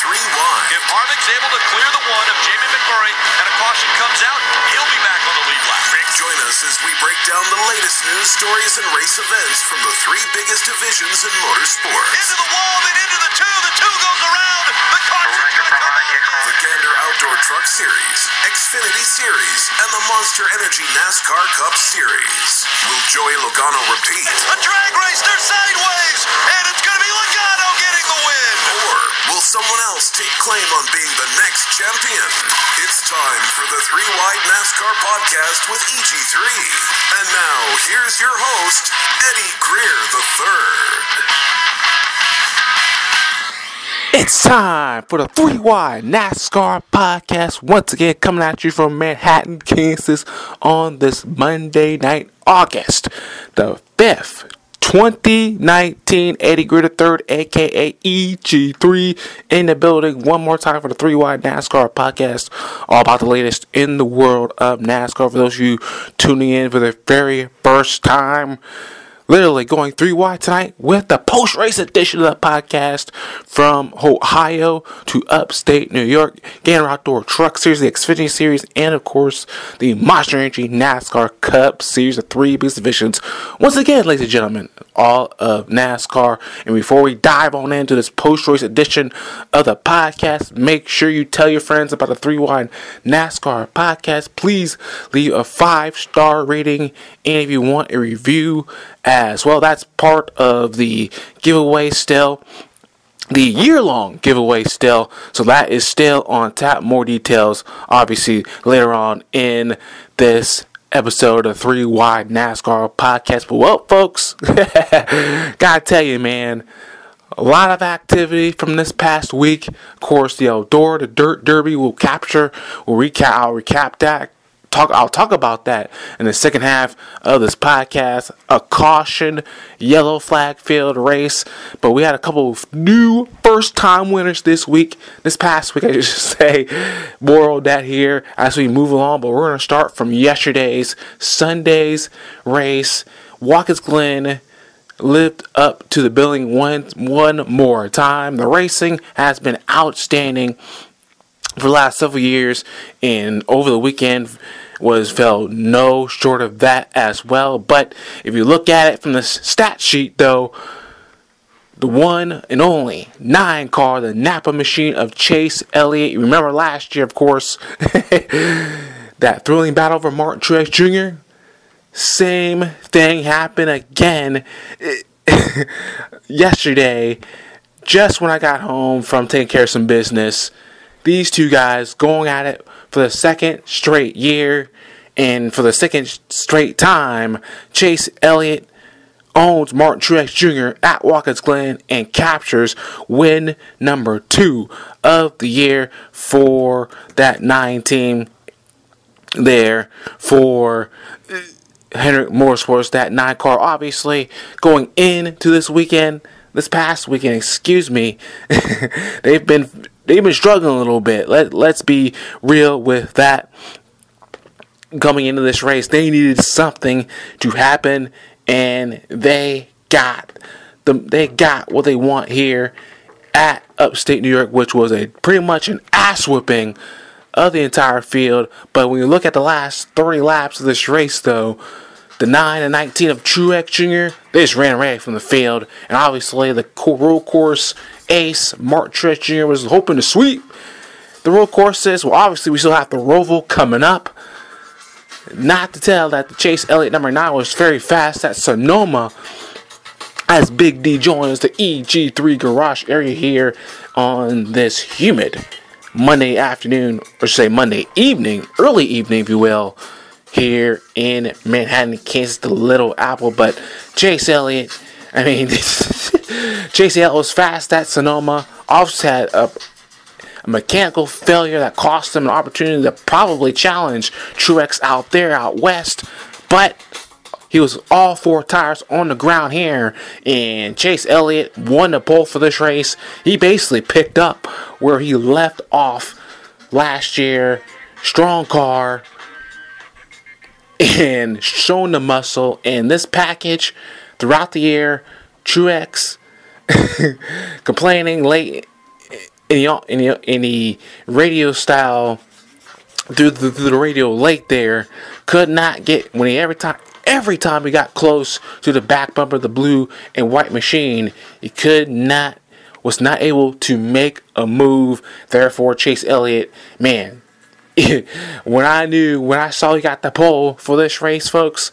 3-1. If Harvick's able to clear the one of Jamie McMurray and a caution comes out, he'll be back on the lead lap. Join us as we break down the latest news stories and race events from the three biggest divisions in motorsports. Into the wall, then into the two goes around. The caution's going to come out. The Gander Outdoor Truck Series, Xfinity Series, and the Monster Energy NASCAR Cup Series. Will Joey Logano repeat? A drag race, they're sideways, and it's going to be Logano getting the win. Or will someone else take claim on being the next champion? It's time for the 3-Wide NASCAR podcast with EG3. And now, here's your host, Eddie Greer III. It's time for the 3-Wide NASCAR podcast, once again coming at you from Manhattan, Kansas on this Monday night, August the 5th, 2019. Eddie Greer III, aka EG3, in the building one more time for the 3-Wide NASCAR podcast, all about the latest in the world of NASCAR. For those of you tuning in for the very first time, literally going 3-wide tonight with the post-race edition of the podcast from Ohio to upstate New York. Gander Outdoor Truck Series, the Xfinity Series, and of course the Monster Energy NASCAR Cup Series, the three biggest divisions. Once again, ladies and gentlemen, all of NASCAR. And before we dive on into this post-race edition of the podcast, make sure you tell your friends about the 3-Wide NASCAR podcast. Please leave a 5-star rating, and if you want a review as well, that's part of the giveaway still, the year-long giveaway still, so that is still on tap. More details obviously later on in this episode of 3-Wide NASCAR podcast. But well, folks, gotta tell you, man, a lot of activity from this past week. Of course, the Eldora, the Dirt Derby, I'll recap that. I'll talk about that in the second half of this podcast. A caution, yellow flag field race. But we had a couple of new first-time winners this past week, I should say. More on that here as we move along. But we're going to start from yesterday's, Sunday's race. Watkins Glen lived up to the billing one more time. The racing has been outstanding for the last several years, and over the weekend fell no short of that as well. But if you look at it from the stat sheet, though, the one and only 9 car, the Napa machine of Chase Elliott. You remember last year, of course, that thrilling battle over Martin Truex Jr. Same thing happened again yesterday, just when I got home from taking care of some business. These two guys going at it for the second straight year, and for the second straight time, Chase Elliott owns Martin Truex Jr. at Watkins Glen and captures win number 2 of the year for that 9 team there for Hendrick Motorsports, that 9 car. Obviously, going into this past weekend, they've been struggling a little bit. Let's be real with that. Coming into this race, they needed something to happen, and they got what they want here at upstate New York, which was pretty much an ass whooping of the entire field. But when you look at the last 3 laps of this race, though, the 9 and 19 of Truex Jr., they just ran away from the field. And obviously, the road course ace, Martin Truex Jr., was hoping to sweep the road courses. Well, obviously, we still have the Roval coming up. Not to tell that the Chase Elliott number 9 was very fast at Sonoma, as Big D joins the EG3 garage area here on this humid Monday afternoon, or say Monday evening, early evening, if you will, here in Manhattan, Kansas, the Little Apple. But Chase Elliott, Chase Elliott was fast at Sonoma. Also had a mechanical failure that cost him an opportunity to probably challenge Truex out west. But he was all 4 tires on the ground here, and Chase Elliott won the pole for this race. He basically picked up where he left off last year. Strong car, and showing the muscle. And this package throughout the year, Truex complaining late any radio style through the radio late there, could not get when he every time he got close to the back bumper of the blue and white machine, he was not able to make a move. Therefore, Chase Elliott, man, when I saw he got the pole for this race, folks,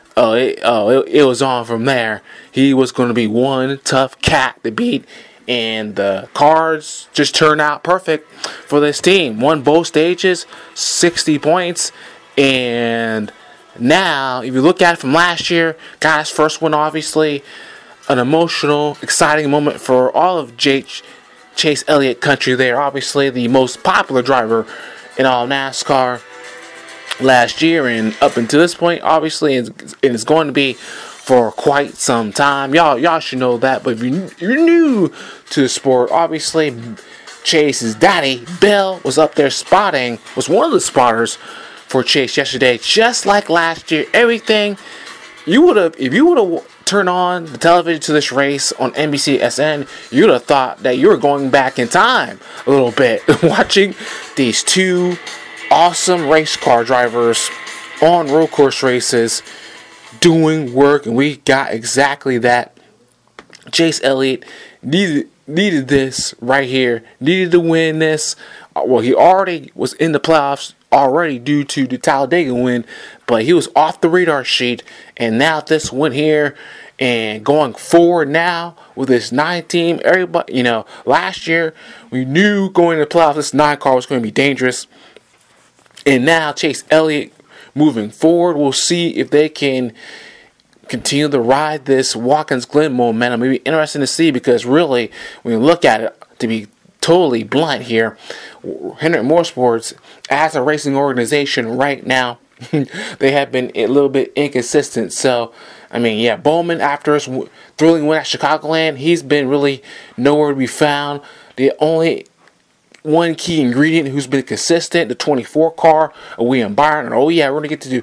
it was on from there. He was going to be one tough cat to beat. And the cards just turned out perfect for this team. Won both stages, 60 points. And now, if you look at it from last year, got his first one, obviously. An emotional, exciting moment for all of Chase Elliott country there. Obviously, the most popular driver in all NASCAR last year. And up until this point, obviously, it's going to be for quite some time. Y'all should know that. But if you're new to the sport, obviously Chase's daddy, Bill, was up there was one of the spotters for Chase yesterday. Just like last year, everything if you would have turned on the television to this race on NBCSN, you would have thought that you were going back in time a little bit, watching these two awesome race car drivers on road course races doing work, and we got exactly that. Chase Elliott needed this right here. Needed to win this. Well, he already was in the playoffs already due to the Talladega win, but he was off the radar sheet, and now this win here and going forward now with this 9 team, everybody, last year we knew going to the playoffs this 9 car was going to be dangerous, and now Chase Elliott moving forward, we'll see if they can continue to ride this Watkins Glen momentum. It'll be interesting to see, because really, when you look at it, to be totally blunt here, Hendrick Motorsports, as a racing organization right now, they have been a little bit inconsistent. So, Bowman, after his thrilling win at Chicagoland, he's been really nowhere to be found. The only one key ingredient who's been consistent, the 24 car of William Byron. And we're going to get to do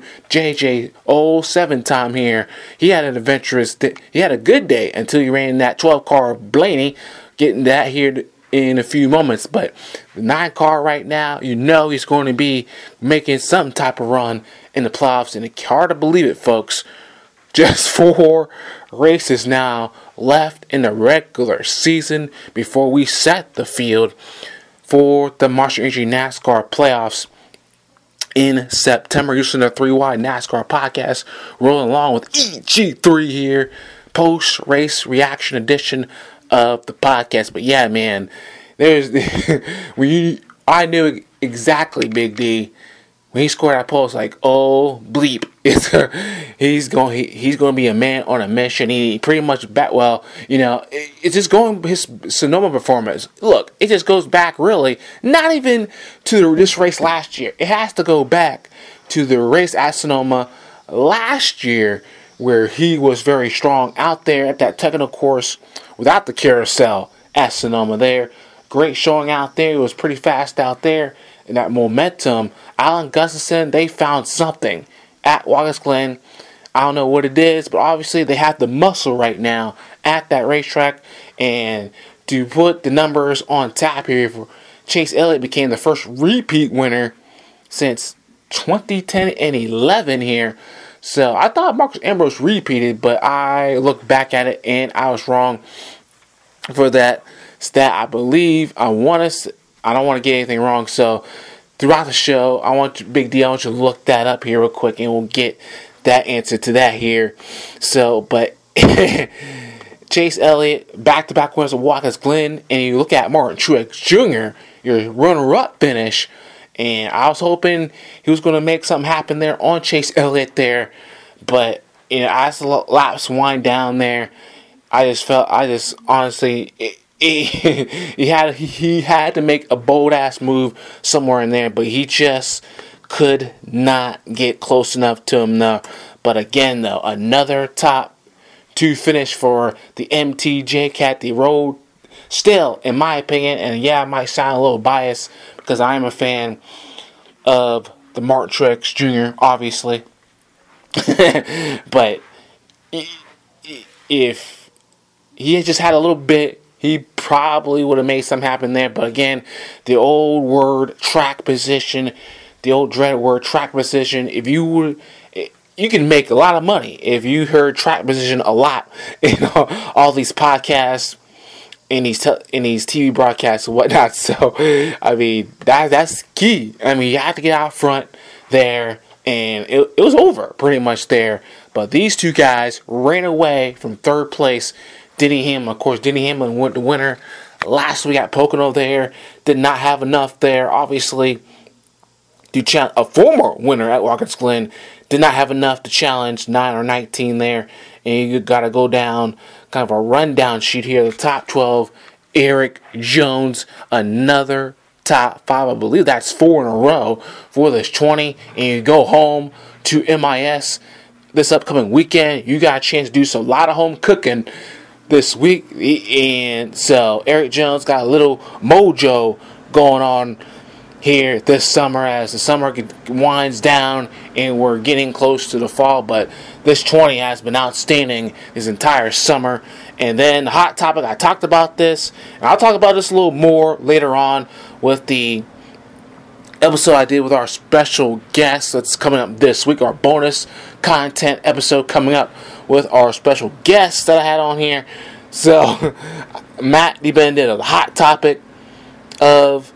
JJ 07 time here. He had he had a good day until he ran that 12 car of Blaney, getting that here in a few moments. But the 9 car right now, he's going to be making some type of run in the playoffs. And it's hard to believe it, folks. Just 4 races now left in the regular season before we set the field for the Marshall Energy NASCAR playoffs in September. You're listening to 3Y NASCAR podcast, rolling along with EG3 here, post-race reaction edition of the podcast. But yeah, man, I knew exactly, Big D, when he scored that pole. It's like, oh bleep, he's going to be a man on a mission. He pretty much it's just going his Sonoma performance. Look, it just goes back really, not even to this race last year. It has to go back to the race at Sonoma last year, where he was very strong out there at that technical course without the carousel at Sonoma there. Great showing out there. It was pretty fast out there. And that momentum, Alan Gustafson, they found something at Watkins Glen. I don't know what it is, but obviously they have the muscle right now at that racetrack. And to put the numbers on tap here, Chase Elliott became the first repeat winner since 2010 and 11 here. So I thought Marcus Ambrose repeated, but I looked back at it and I was wrong for that stat. I don't want to get anything wrong. So throughout the show, I want you to look that up here real quick, and we'll get that answer to that here. So, but Chase Elliott, back-to-back winners of Watkins Glen, and you look at Martin Truex Jr., your runner-up finish, and I was hoping he was going to make something happen there on Chase Elliott there, but as the laps wind down there, I just honestly, he had to make a bold ass move somewhere in there, but he just could not get close enough to him now. But again, though, another top 2 finish for the MTJ Cat. The road still, in my opinion, and yeah, I might sound a little biased because I am a fan of the Martin Truex Jr., obviously. But if he had just had a little bit, he probably would have made something happen there. But again, the old word track position, the old dreaded word track position, if you would, you can make a lot of money if you heard track position a lot in all these podcasts, in these TV broadcasts and whatnot. So, I mean, that's key. I mean, you have to get out front there, and it was over pretty much there. But these two guys ran away from third place. Denny Hamlin, of course, Denny Hamlin went the winner last week at Pocono there. Did not have enough there, obviously. A former winner at Watkins Glen did not have enough to challenge 9 or 19 there. And you got to go down kind of a rundown sheet here. The top 12, Eric Jones, another top 5. I believe that's 4 in a row for this 20. And you go home to MIS this upcoming weekend. You got a chance to do a lot of home cooking this week. And so Eric Jones got a little mojo going on here this summer as the summer winds down and we're getting close to the fall. But this 20 has been outstanding this entire summer. And then the hot topic, I talked about this, and I'll talk about this a little more later on with the episode I did with our special guest that's coming up this week, our bonus content episode coming up with our special guest that I had on here. So, Matt DiBenedetto, the hot topic of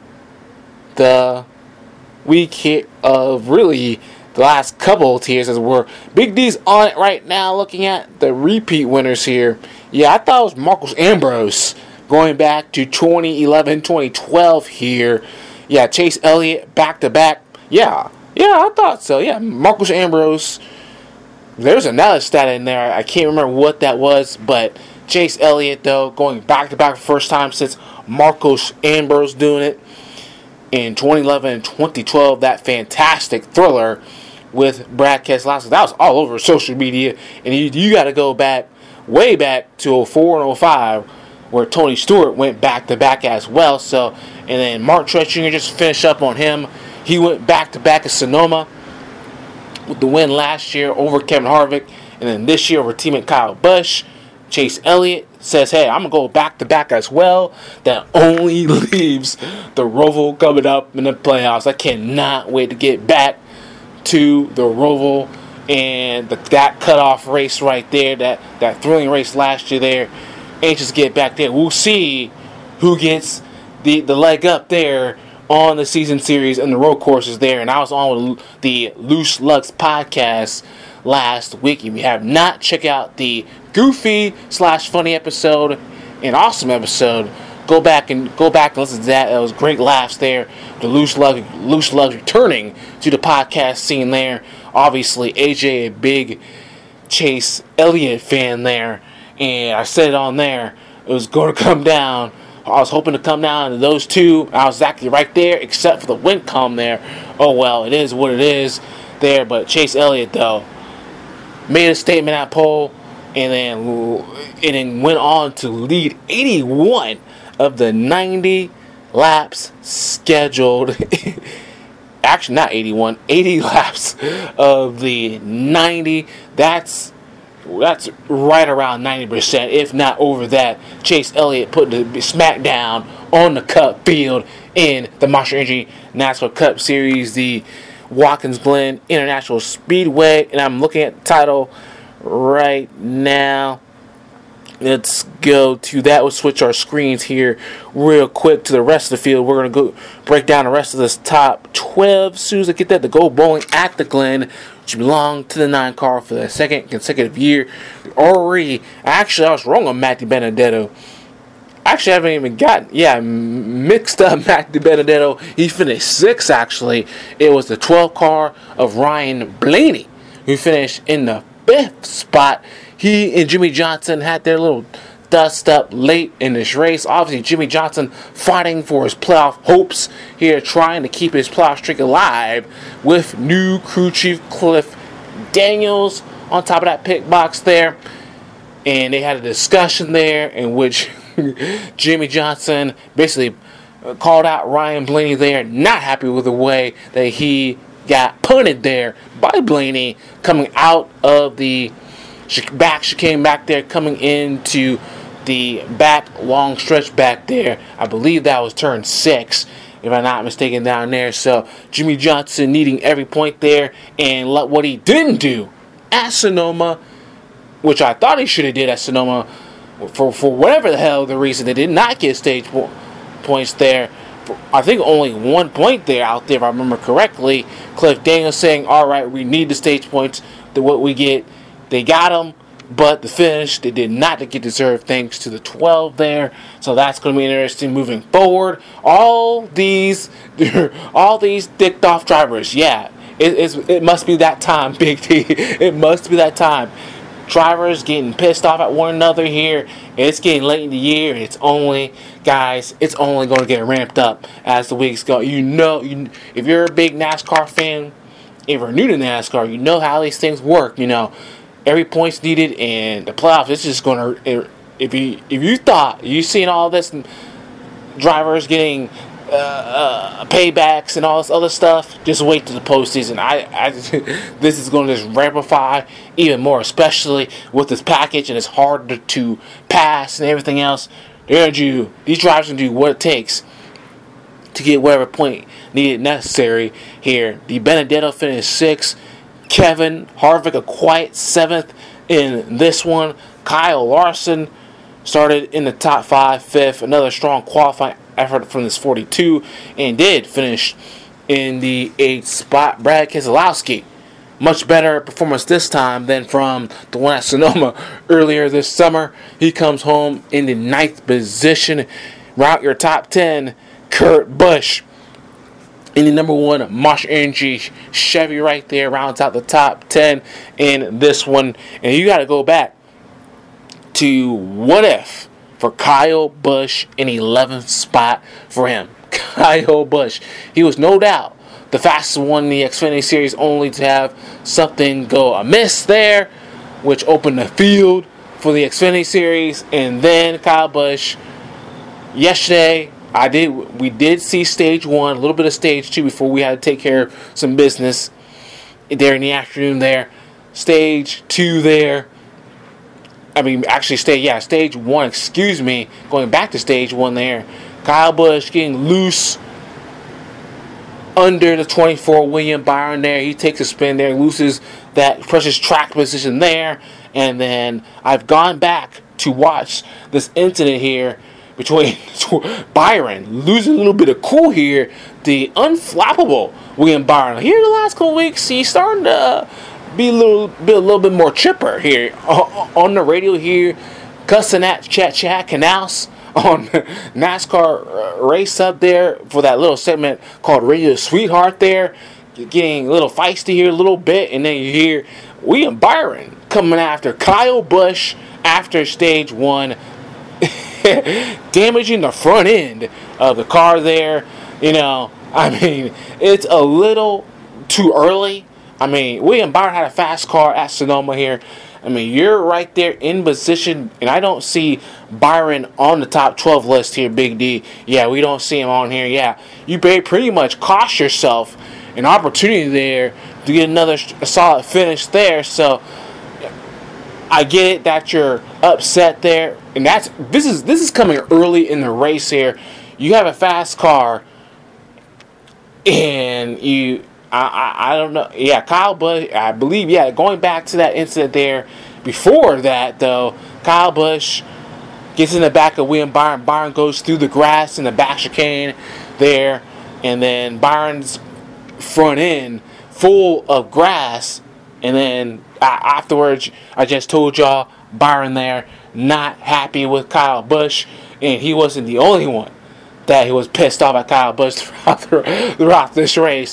the week here, of really the last couple of tiers, as we're Big D's on it right now, looking at the repeat winners here. Yeah, I thought it was Marcos Ambrose going back to 2011, 2012 here. Yeah, Chase Elliott back to back. Yeah, I thought so. Yeah, Marcos Ambrose. There's another stat in there. I can't remember what that was, but Chase Elliott, though, going back to back for the first time since Marcos Ambrose doing it in 2011 and 2012. That fantastic thriller with Brad Keselowski. That was all over social media. And you got to go back, way back to 04 and 05, where Tony Stewart went back to back as well. So, and then Mark Truex Jr. just finished up on him. He went back to back at Sonoma with the win last year over Kevin Harvick, and then this year over teammate Kyle Busch. Chase Elliott says, hey, I'm going to go back-to-back as well. That only leaves the Roval coming up in the playoffs. I cannot wait to get back to the Roval and that cutoff race right there, that thrilling race last year there. Anxious to get back there. We'll see who gets the leg up there on the season series and the road courses there. And I was on the Loose Lux podcast last week. If you have not, check out the goofy/funny episode, an awesome episode. Go back and listen to that. It was great laughs there. The Loose Lux returning to the podcast scene there. Obviously, AJ, a big Chase Elliott fan there, and I said it on there. It was going to come down. I was hoping to come down to those two. I was exactly right there, except for the wind calm there. Oh well, it is what it is there. But Chase Elliott, though, made a statement at pole, and then went on to lead 81 of the 90 laps scheduled. Actually, not 81, 80 laps of the 90. That's right around 90%, if not over that. Chase Elliott put the smack down on the Cup field in the Monster Energy NASCAR Cup Series, the Watkins Glen International Speedway. And I'm looking at the title right now. Let's go to that. We'll switch our screens here real quick to the rest of the field. We're going to go break down the rest of this top 12. As soon as I get that, the Go Bowling at the Glen, which belonged to the 9 car for the second consecutive year. Actually, I was wrong on Matt DiBenedetto. Actually, I haven't even mixed up Matt DiBenedetto. He finished 6th, actually. It was the 12 car of Ryan Blaney, who finished in the 5th spot. He and Jimmy Johnson had their little dust up late in this race. Obviously, Jimmy Johnson fighting for his playoff hopes here, trying to keep his playoff streak alive with new crew chief Cliff Daniels on top of that pit box there. And they had a discussion there in which Jimmy Johnson basically called out Ryan Blaney there, not happy with the way that he got punted there by Blaney coming out of the chicane back there, coming into the long stretch back there. I believe that was turn 6, if I'm not mistaken, down there. So Jimmie Johnson needing every point there, and what he didn't do at Sonoma, which I thought he should have did at Sonoma, for whatever the hell the reason they did not get stage points there. I think only 1 point there out there, if I remember correctly. Cliff Daniels saying, all right, we need the stage points. What we get, they got them, but the finish, they did not get deserved thanks to the 12 there. So that's going to be interesting moving forward. All these dicked off drivers, yeah, it must be that time, Big T. It must be that time. Drivers getting pissed off at one another here. It's getting late in the year. It's only going to get ramped up as the weeks go. If you're a big NASCAR fan, if you're new to NASCAR, you know how these things work. Every point's needed, and the playoffs. It's just going to. If you thought you seen all this, drivers getting paybacks and all this other stuff, just wait to the postseason. This is going to just ramplify even more, especially with this package, and it's hard to pass and everything else. These drivers going to do what it takes to get whatever point needed necessary here. Di Benedetto finished 6th. Kevin Harvick a quiet 7th in this one. Kyle Larson started in the top 5, 5th. Another strong qualifying effort from this 42, and did finish in the 8th spot. Brad Keselowski, much better performance this time than from the one at Sonoma earlier this summer. He comes home in the 9th position. Route your top 10. Kurt Busch in the number 1 Marshall Energy Chevy right there, rounds out the top 10 in this one. And you got to go back to what if for Kyle Busch in 11th spot for him. Kyle Busch, he was no doubt the fastest one in the Xfinity Series, only to have something go amiss there, which opened the field for the Xfinity Series. And then Kyle Busch, yesterday, we did see stage 1, a little bit of stage 2 before we had to take care of some business there in the afternoon there. Stage 2 there. Stage 1, going back to stage 1 there. Kyle Busch getting loose under the 24 William Byron there. He takes a spin there, loses that precious track position there. And then I've gone back to watch this incident here between Byron losing a little bit of cool here. The unflappable William Byron. Here the last couple weeks, he's starting to be a little bit more chipper here on the radio here, cussing at Chad Knaus on NASCAR Race Up there for that little segment called Radio Sweetheart there, getting a little feisty here a little bit, and then you hear William Byron coming after Kyle Busch after stage 1, damaging the front end of the car there. It's a little too early. William Byron had a fast car at Sonoma here. You're right there in position, and I don't see Byron on the top 12 list here, Big D. Yeah, we don't see him on here. Yeah, you pretty much cost yourself an opportunity there to get another solid finish there. So I get it that you're upset there, and this is coming early in the race here. You have a fast car, and I don't know. Yeah, Kyle Busch, I believe, going back to that incident there. Before that, though, Kyle Busch gets in the back of William Byron. Byron goes through the grass in the back chicane there, and then Byron's front end full of grass. And then afterwards, I just told y'all, Byron there not happy with Kyle Busch, and he wasn't the only one that he was pissed off at Kyle Busch throughout this race.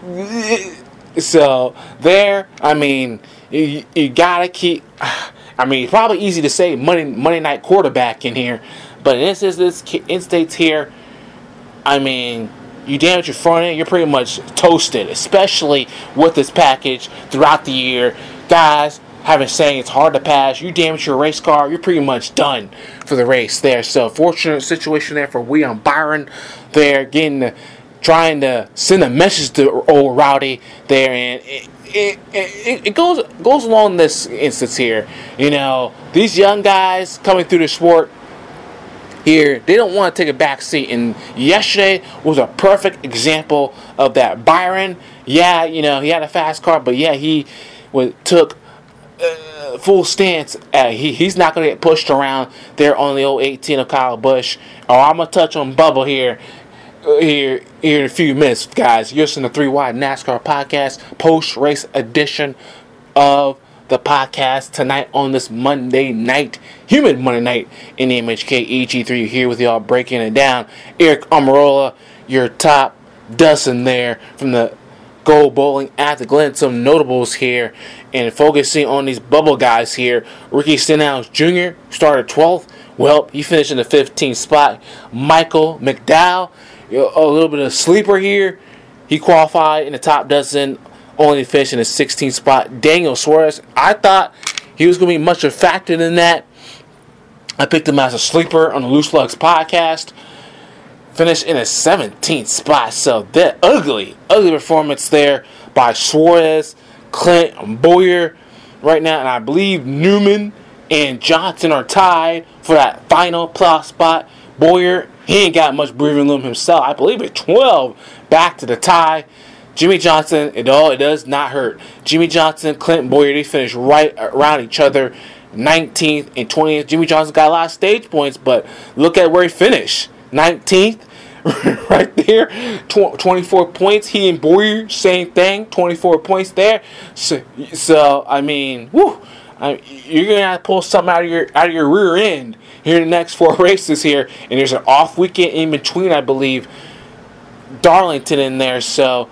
So there, you gotta keep. It's probably easy to say Monday night quarterback in here, but in this instance here, you damage your front end, you're pretty much toasted, especially with this package throughout the year. Guys having saying it's hard to pass, you damage your race car, you're pretty much done for the race there. So fortunate situation there for William Byron there, trying to send a message to old Rowdy there, and it goes along this instance here. These young guys coming through the sport, here. They don't want to take a back seat. And yesterday was a perfect example of that. Byron, he had a fast car, but he took full stance. He's not going to get pushed around there on the old 18 of Kyle Busch. I'm going to touch on Bubba here in a few minutes, guys. You're listening to 3 Wide NASCAR Podcast, post-race edition of the podcast tonight on this Monday night, humid Monday night in the MHK EG3 here with y'all breaking it down. Eric Almirola, your top dozen there from the Gold Bowling at the Glen. Some notables here and focusing on these bubble guys here. Ricky Stenhouse Jr. started 12th. Well, he finished in the 15th spot. Michael McDowell, a little bit of a sleeper here. He qualified in the top dozen, only finished in the 16th spot. Daniel Suarez, I thought he was going to be much of a factor than that. I picked him as a sleeper on the Loose Lugs podcast. Finished in the 17th spot. So that ugly performance there by Suarez, Clint, and Bowyer right now. And I believe Newman and Johnson are tied for that final playoff spot. Bowyer, he ain't got much breathing room himself. I believe it's 12 back to the tie. Jimmie Johnson, it does not hurt. Jimmie Johnson, Clinton Bowyer, they finished right around each other, 19th and 20th. Jimmie Johnson got a lot of stage points, but look at where he finished. 19th, right there, 24 points. He and Bowyer, same thing, 24 points there. So I mean, you're gonna have to pull something out of your rear end here in the next 4 races here, and there's an off weekend in between, I believe. Darlington in there, so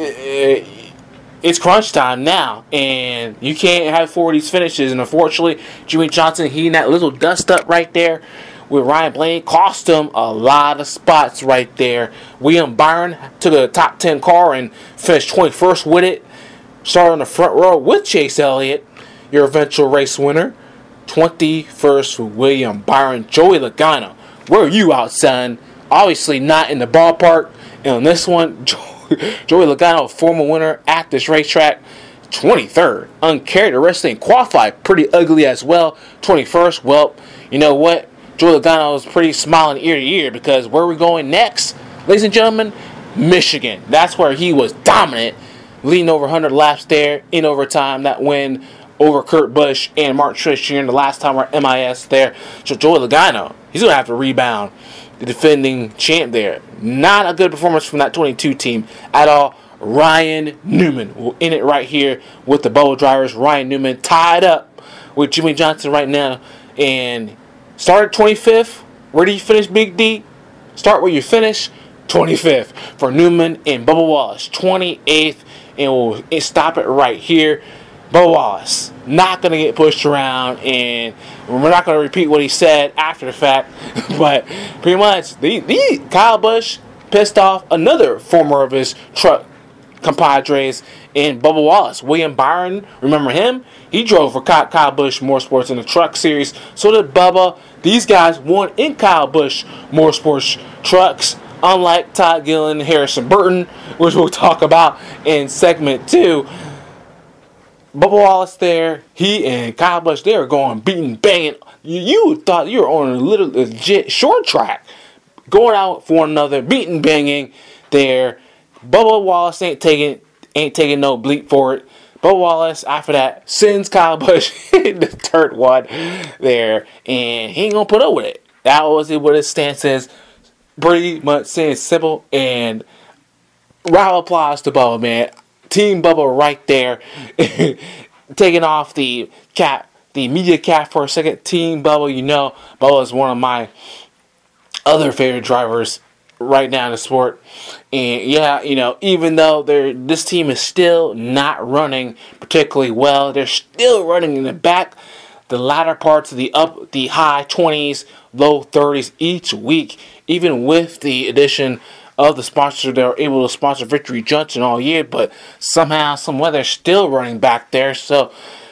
it's crunch time now, and you can't have 4 of these finishes. And unfortunately, Jimmie Johnson, he in that little dust up right there with Ryan Blaney cost him a lot of spots right there. William Byron took a top 10 car and finished 21st with it. Started on the front row with Chase Elliott, your eventual race winner. 21st for William Byron. Joey Logano, where are you out, son? Obviously not in the ballpark. And on this one, Joey Logano, a former winner at this racetrack, 23rd. Uncharacteristic and qualified pretty ugly as well. 21st. Well, you know what? Joey Logano is pretty smiling ear to ear, because where are we going next, ladies and gentlemen? Michigan. That's where he was dominant, leading over 100 laps there in overtime. That win over Kurt Busch and Mark Truex Jr. the last time we're MIS there. So Joey Logano, he's going to have to rebound. The defending champ there. Not a good performance from that 22 team at all. Ryan Newman in it right here with the Bubble drivers. Ryan Newman tied up with Jimmie Johnson right now. And started 25th. Where do you finish, Big D? Start where you finish. 25th for Newman and Bubba Wallace. 28th. And we'll stop it right here. Bubba Wallace not going to get pushed around, and we're not going to repeat what he said after the fact, but pretty much Kyle Busch pissed off another former of his truck compadres in Bubba Wallace. William Byron, remember him? He drove for Kyle Busch Motorsports in the truck series. So did Bubba. These guys won in Kyle Busch Motorsports trucks, unlike Todd Gillen and Harrison Burton, which we'll talk about in segment 2. Bubba Wallace there, he and Kyle Busch, they were going beating, banging. You thought you were on a little legit short track, going out for one another, beating, banging there. Bubba Wallace ain't taking no bleep for it. Bubba Wallace, after that, sends Kyle Busch in the third one there, and he ain't gonna put up with it. That was what his stance is. Pretty much saying simple, and round of applause to Bubba, man. Team Bubba right there, taking off the media cap for a second. Team Bubba, Bubba is one of my other favorite drivers right now in the sport. And even though this team is still not running particularly well, they're still running in the back, the latter parts of the high 20s, low 30s each week, even with the addition of the sponsors that are able to sponsor Victory Junction all year, but somehow, some way, they're still running back there. So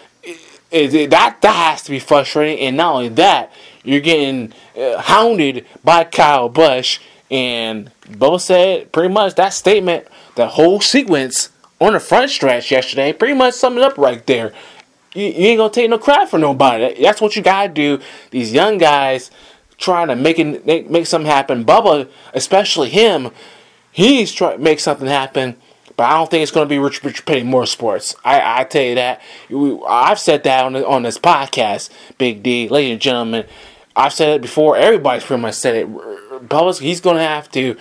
that has to be frustrating. And not only that, you're getting hounded by Kyle Busch. And Bubba said pretty much that statement, the whole sequence on the front stretch yesterday, pretty much summed it up right there. You ain't gonna take no crap for nobody. That's what you gotta do. These young guys trying to make something happen. Bubba, especially him, he's trying to make something happen. But I don't think it's going to be Richard Petty Motorsports. I tell you that. I've said that on this podcast, Big D, ladies and gentlemen. I've said it before. Everybody's pretty much said it. Bubba's, he's going to have to.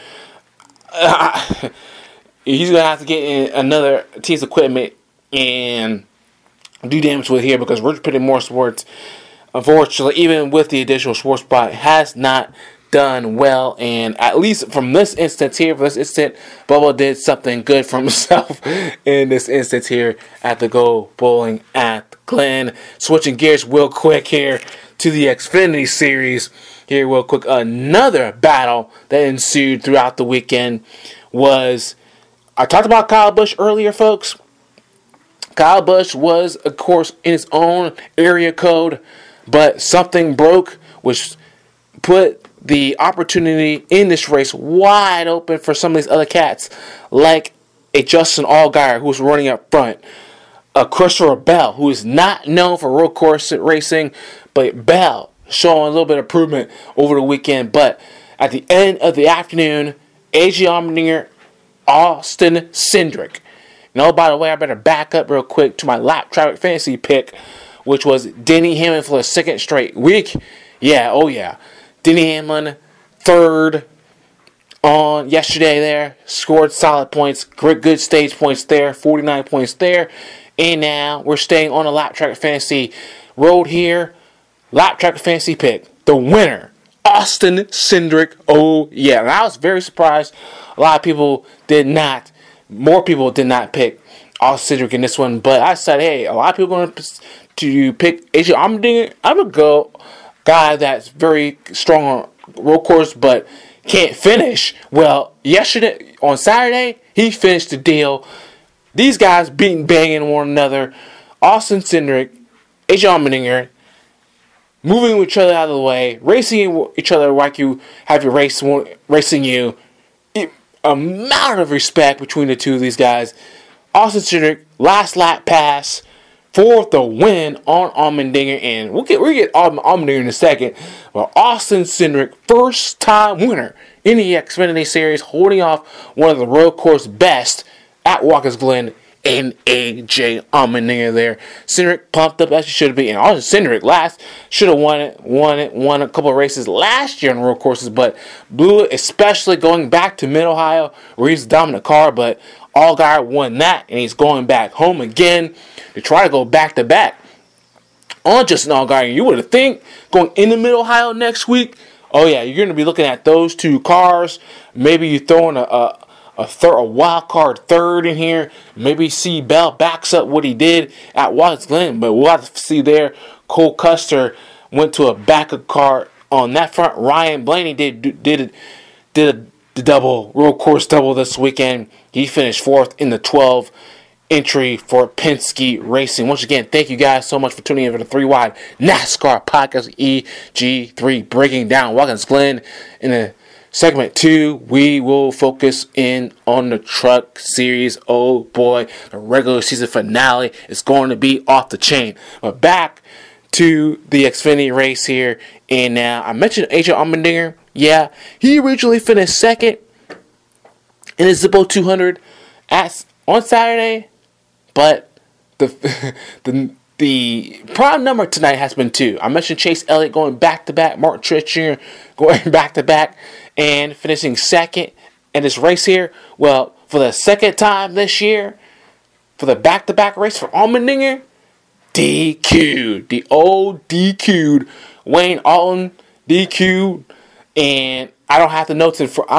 He's going to have to get in another piece of equipment and do damage with here, because Richard Petty Motorsports, unfortunately, even with the additional sports spot, has not done well. And at least from this instance here, Bubba did something good for himself in this instance here at the Go Bowling at Glen. Switching gears real quick here to the Xfinity Series here real quick. Another battle that ensued throughout the weekend was, I talked about Kyle Busch earlier, folks. Kyle Busch was, of course, in his own area code, but something broke, which put the opportunity in this race wide open for some of these other cats, like a Justin Allgaier, who was running up front, a Christopher Bell, who is not known for road course racing, but Bell showing a little bit of improvement over the weekend. But at the end of the afternoon, AJ Allmendinger, Austin Cindric. And by the way, I better back up real quick to my lap traffic fantasy pick, which was Denny Hamlin for the second straight week. Yeah. Denny Hamlin, third on yesterday there. Scored solid points. Good stage points there. 49 points there. And now we're staying on the lap track fantasy road here. Lap track fantasy pick. The winner, Austin Cindric. Oh, yeah. And I was very surprised. More people did not pick Austin Cindric in this one. But I said, hey, a lot of people are going to pick AJ Allmendinger. I'm going to go guy that's very strong on road course but can't finish. Well, on Saturday, he finished the deal. These guys banging one another. Austin Cindric, AJ Allmendinger, moving each other out of the way, racing each other like you have your racing you. Amount of respect between the two of these guys. Austin Cindric, last lap pass for the win on Allmendinger, and we'll get Allmendinger in a second. But Austin Cindric, first time winner in the Xfinity Series, holding off one of the road course best at Watkins Glen, and AJ Allmendinger there. Cindric pumped up as he should be, and Austin Cindric should have won a couple of races last year on road courses, but blew it, especially going back to Mid-Ohio where he's a dominant car. But Allgaier won that, and he's going back home again to try to go back-to-back on Justin Allgaier. You would have think going into Mid-Ohio next week, oh yeah, you're going to be looking at those two cars. Maybe you throw in a wild card third in here. Maybe C. Bell backs up what he did at Watkins Glen, but we'll have to see there. Cole Custer went to a backup car on that front. Ryan Blaney did the double, road course double this weekend. He finished fourth in the 12 entry for Penske Racing. Once again, thank you guys so much for tuning in for the 3 Wide NASCAR podcast, EG3, breaking down Watkins Glen. In the segment 2, we will focus in on the Truck Series. Oh boy, the regular season finale is going to be off the chain. But back to the Xfinity race here, and now I mentioned AJ Allmendinger. Yeah, he originally finished second in his Zippo 200 on Saturday, but the prime number tonight has been 2. I mentioned Chase Elliott going back-to-back, Martin Truex Jr. going back-to-back, and finishing second in this race here. Well, for the second time this year, for the back-to-back race for Allmendinger, DQ'd. The old DQ'd. Wayne Alton DQ'd. And I don't have the notes in front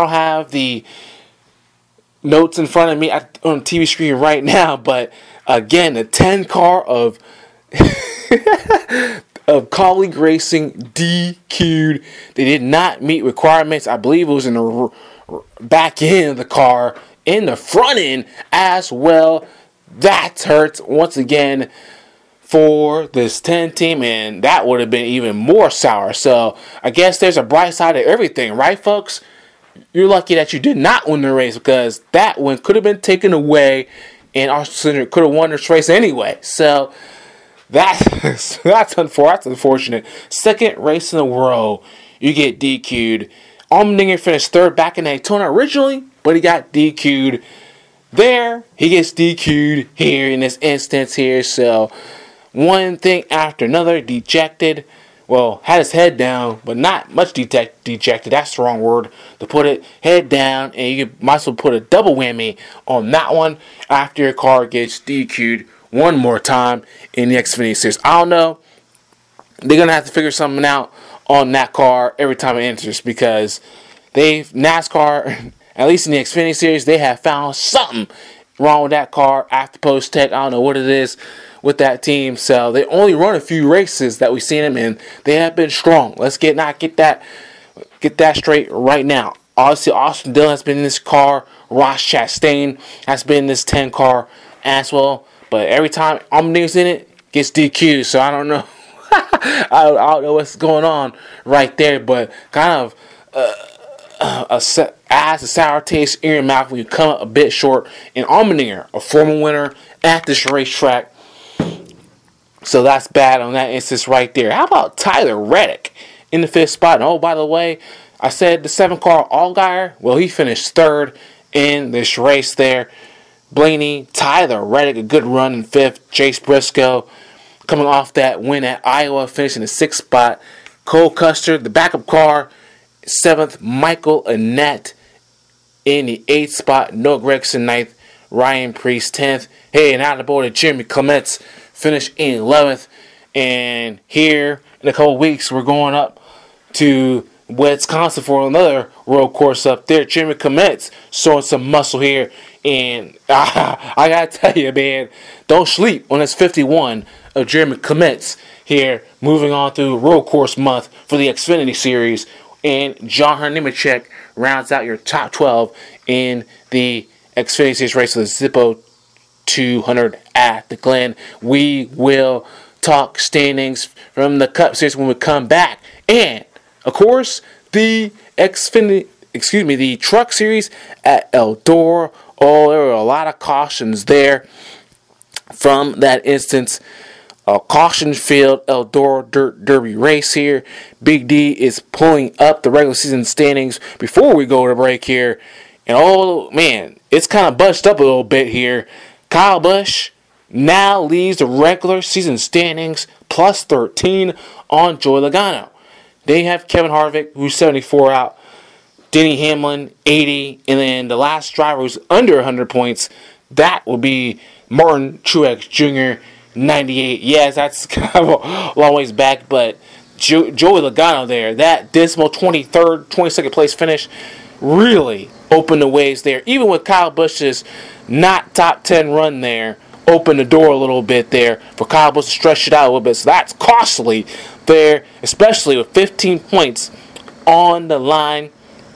of me on the TV screen right now, but again, the 10 car of Colleague Racing DQ'd. They did not meet requirements. I believe it was in the back end of the car, in the front end as well. That hurts once again for this 10 team, and that would have been even more sour. So I guess there's a bright side to everything, right, folks? You're lucky that you did not win the race, because that one could have been taken away, and Austin Cindric could have won this race anyway. So that's unfortunate. Second race in a row, you get DQ'd. Allmendinger finished third back in Daytona originally, but he got DQ'd there. He gets DQ'd here in this instance here. So one thing after another, dejected. Well, had his head down, but not much dejected. That's the wrong word to put it. Head down, and you might as well put a double whammy on that one after your car gets DQ'd one more time in the Xfinity Series. I don't know. They're going to have to figure something out on that car every time it enters because NASCAR, at least in the Xfinity Series, they have found something wrong with that car after post-tech. I don't know what it is with that team. So they only run a few races that we've seen them in. They have been strong. Let's get that straight right now. Obviously, Austin Dillon has been in this car. Ross Chastain has been in this 10 car as well. But every time Allmendinger's in it, gets DQ. So I don't know. I don't know what's going on right there. But kind of adds a sour taste in your mouth when you come up a bit short. And Allmendinger, a former winner at this racetrack. So that's bad on that instance right there. How about Tyler Reddick in the 5th spot? And oh, by the way, I said the 7-car Allgaier. Well, he finished 3rd in this race there. Blaney, Tyler Reddick, a good run in 5th. Chase Briscoe coming off that win at Iowa, finishing the 6th spot. Cole Custer, the backup car, 7th. Michael Annett in the 8th spot. Noah Gragson, 9th. Ryan Preece, 10th. Hey, and out of the board, Jeremy Clements finished in 11th. And here in a couple weeks, we're going up to Wisconsin for another road course up there. Jeremy Clements showing some muscle here. And I got to tell you, man, don't sleep on this 51 of Jeremy Clements here, moving on through road course month for the Xfinity Series. And John Hunter Nemechek rounds out your top 12 in the Xfinity Series race with the Zippo 200 at the Glen. We will talk standings from the Cup Series when we come back. And, of course, the the Truck Series at Eldora. Oh, there were a lot of cautions there from that instance. A caution-filled Eldora Dirt Derby race here. Big D is pulling up the regular season standings before we go to break here. And, oh, man, it's kind of bunched up a little bit here. Kyle Busch now leads the regular season standings plus 13 on Joey Logano. Then you have Kevin Harvick, who's 74 out. Denny Hamlin, 80. And then the last driver who's under 100 points, that will be Martin Truex Jr., 98. Yes, that's kind of a long ways back, but Joey Logano there, that dismal 23rd, 22nd place finish really opened the ways there. Even with Kyle Busch's not top 10 run there, opened the door a little bit there for Kyle Busch to stretch it out a little bit. So that's costly there, especially with 15 points on the line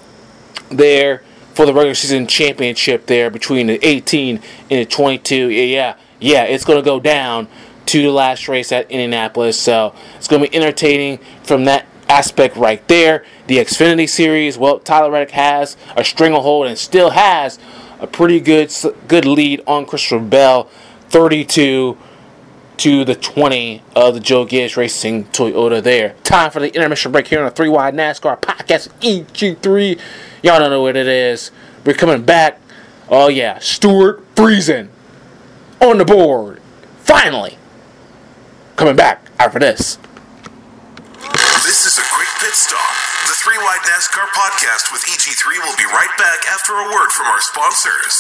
there for the regular season championship there between the 18 and the 22. Yeah, it's going to go down to the last race at Indianapolis. So it's going to be entertaining from that aspect right there. The Xfinity Series, well, Tyler Reddick has a stranglehold and still has a pretty good lead on Christopher Bell, 32 to the 20 of the Joe Gibbs Racing Toyota there. Time for the intermission break here on the 3 Wide NASCAR Podcast EG3. Y'all don't know what it is. We're coming back. Oh yeah, Stuart Friesen on the board. Finally coming back after this. This is a quick pit stop. The 3 Wide NASCAR Podcast with EG3 will be right back after a word from our sponsors.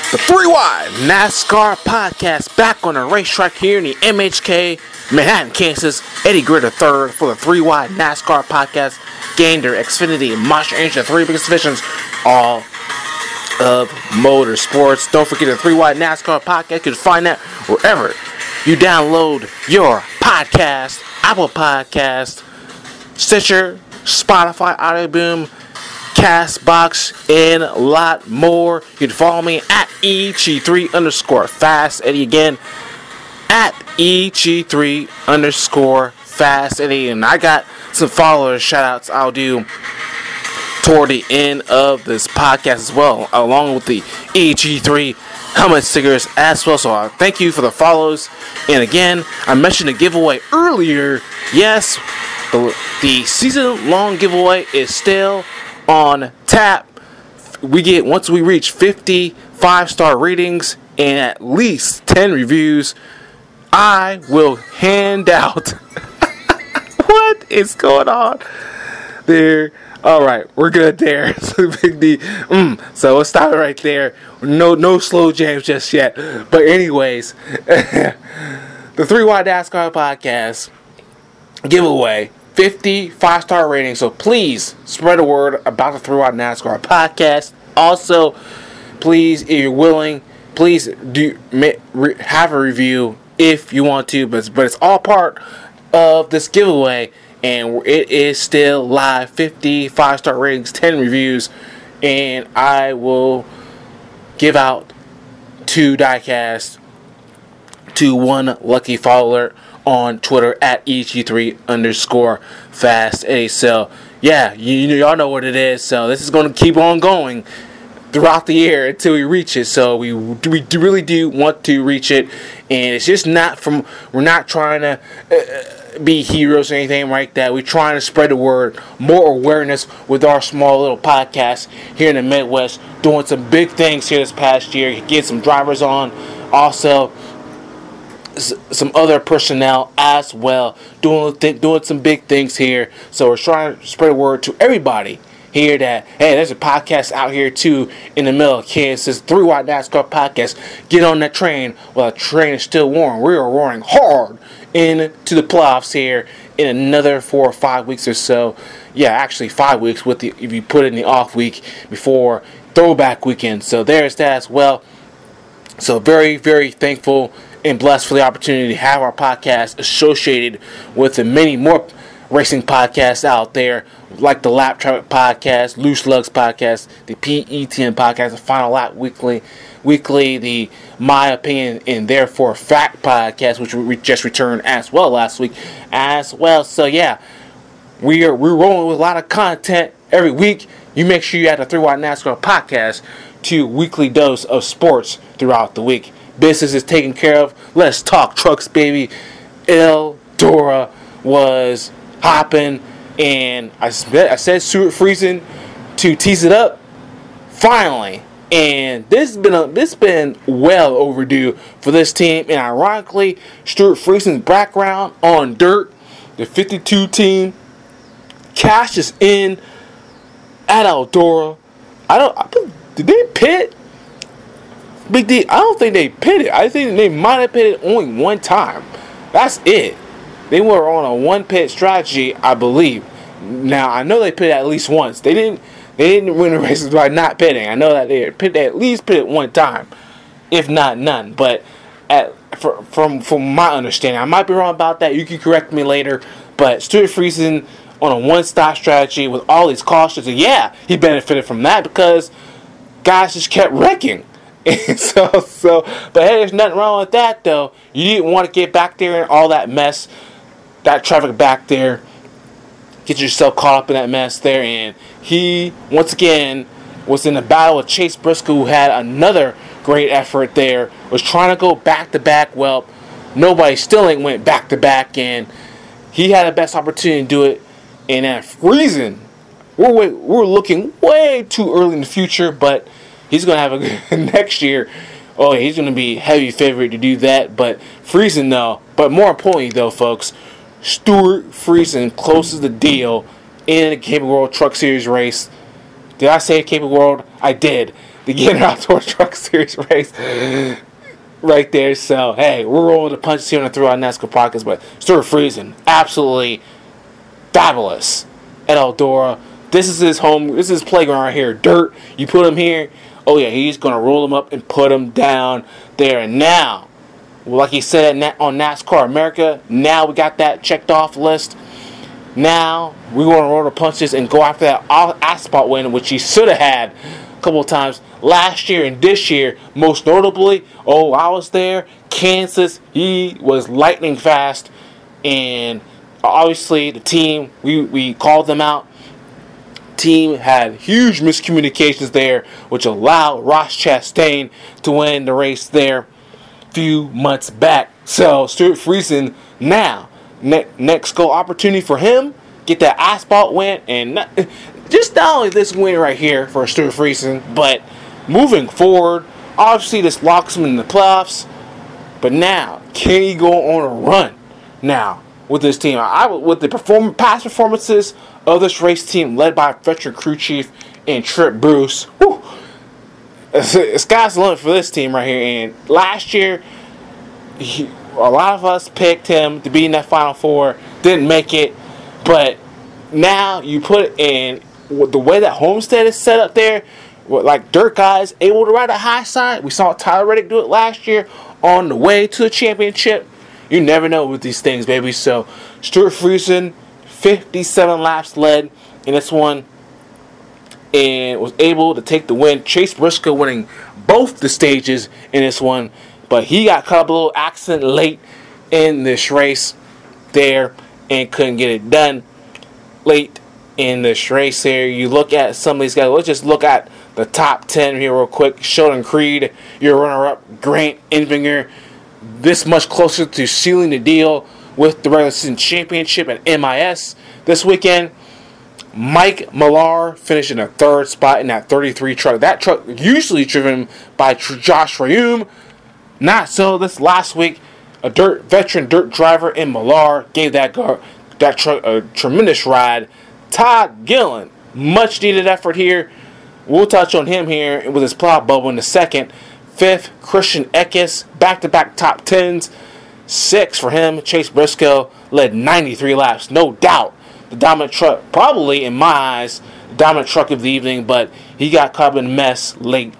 The 3Y NASCAR Podcast back on the racetrack here in the MHK, Manhattan, Kansas. Eddie Greer III for the 3Y NASCAR Podcast. Gander, Xfinity, and Monster Energy, the three biggest divisions, all of motorsports. Don't forget the 3Y NASCAR Podcast. You can find that wherever you download your podcast. Apple Podcast, Stitcher, Spotify, Audioboom, Castbox, and a lot more. You can follow me at EG3_Fast Eddie again. At EG3_Fast Eddie. And I got some followers, shout outs I'll do toward the end of this podcast as well, along with the EG3 helmet stickers as well. So thank you for the follows. And again, I mentioned the giveaway earlier. Yes, the season-long giveaway is still on tap. Once we reach 50 5-star ratings and at least 10 reviews, I will hand out. What is going on there? All right, we're good there. Big D. So we'll stop it right there. No slow jams just yet. But anyways, the 3Y NASCAR Podcast giveaway. 50 5-star ratings. So please spread the word about the 3Y NASCAR Podcast. Also, please, if you're willing, please have a review if you want to. But it's all part of this giveaway. And it is still live. 50 5-star ratings, 10 reviews. And I will give out 2 diecast to one lucky follower on Twitter at EG3_Fast Eddie. So yeah, y'all know what it is. So this is going to keep on going throughout the year until we reach it. So we really do want to reach it, and it's just we're not trying to be heroes or anything like that. We're trying to spread the word, more awareness with our small little podcast here in the Midwest, doing some big things here this past year, get some drivers on, also some other personnel as well, doing some big things here. So we're trying to spread the word to everybody here that, hey, there's a podcast out here too in the middle of Kansas. 3Y NASCAR Podcast. Get on that train while the train is still warm. We are roaring hard into the playoffs here in another 4 or 5 weeks or so. Yeah, actually 5 weeks if you put in the off week before throwback weekend. So there's that as well. So very, very thankful and blessed for the opportunity to have our podcast associated with the many more racing podcasts out there, like the Lap Traffic Podcast, Loose Lugs Podcast, the PETN Podcast, the Final Lap Weekly, the My Opinion and Therefore Fact Podcast, which we just returned as well last week as well. So yeah, we're rolling with a lot of content every week. You make sure you add the 3Y NASCAR Podcast to your weekly dose of sports throughout the week. Business is taken care of. Let's talk trucks, baby. Eldora was hopping, and I said Stuart Friesen to tease it up finally. And this been well overdue for this team. And ironically, Stuart Friesen's background on dirt, the 52 team, cashes in at Eldora. Did they pit? Big D, I don't think they pitted. I think they might have pitted only one time. That's it. They were on a one-pit strategy, I believe. Now, I know they pitted at least once. They didn't win the races by not pitting. I know that they at least pitted one time, if not none. But from my understanding, I might be wrong about that. You can correct me later. But Stuart Friesen on a one-stop strategy with all these cautions, and yeah, he benefited from that because guys just kept wrecking. So, but hey, there's nothing wrong with that, though. You didn't want to get back there and all that mess, that traffic back there, get yourself caught up in that mess there. And he, once again, was in a battle with Chase Briscoe, who had another great effort there, was trying to go back-to-back. Well, nobody still ain't went back-to-back, and he had the best opportunity to do it. And at Friesen, we're looking way too early in the future, but he's going to have a next year. Oh, he's going to be heavy favorite to do that. But Friesen, though. But more importantly, though, folks, Stuart Friesen closes the deal in the Camping World Truck Series race. Did I say Camping World? I did. to get an Outdoor Truck Series race right there. So, hey, we're rolling the punches here on the Throughout NASCAR podcast, but Stuart Friesen, absolutely fabulous at Eldora. This is his home. This is his playground right here. Dirt. You put him here. Oh, yeah, he's going to roll him up and put him down there. And now, like he said on NASCAR America, now we got that checked off list. Now, we're going to roll the punches and go after that asphalt win, which he should have had a couple of times last year and this year. Most notably, I was there. Kansas, he was lightning fast. And obviously, the team, we called them out. Team had huge miscommunications there, which allowed Ross Chastain to win the race there a few months back. So Stuart Friesen now, next goal opportunity for him, get that asphalt win, and not only this win right here for Stuart Friesen, but moving forward, obviously this locks him in the playoffs. But now, can he go on a run now with this team? With the past performances of this race team led by veteran crew chief and Trip Bruce, sky's the limit for this team right here. And last year, a lot of us picked him to be in that Final Four, didn't make it. But now you put in the way that Homestead is set up there, like dirt guys able to ride a high side. We saw Tyler Reddick do it last year on the way to the championship. You never know with these things, baby. So Stuart Friesen, 57 laps led in this one and was able to take the win. Chase Briscoe winning both the stages in this one, but he got caught up a little accident late in this race there and couldn't get it done late in this race here. You look at some of these guys. Let's just look at the top 10 here real quick. Sheldon Creed, your runner-up. Grant Enfinger, this much closer to sealing the deal with the regular season championship at MIS this weekend. Mike Millar finished in a third spot in that 33 truck. That truck usually driven by Josh Reaume. Not so this last week. A veteran dirt driver in Millar gave that truck a tremendous ride. Todd Gillen, much needed effort here. We'll touch on him here with his plow bubble in the second. Fifth, Christian Eckes, back-to-back top 10s. 6 for him. Chase Briscoe led 93 laps. No doubt the dominant truck, probably in my eyes, the dominant truck of the evening, but he got caught in a mess late.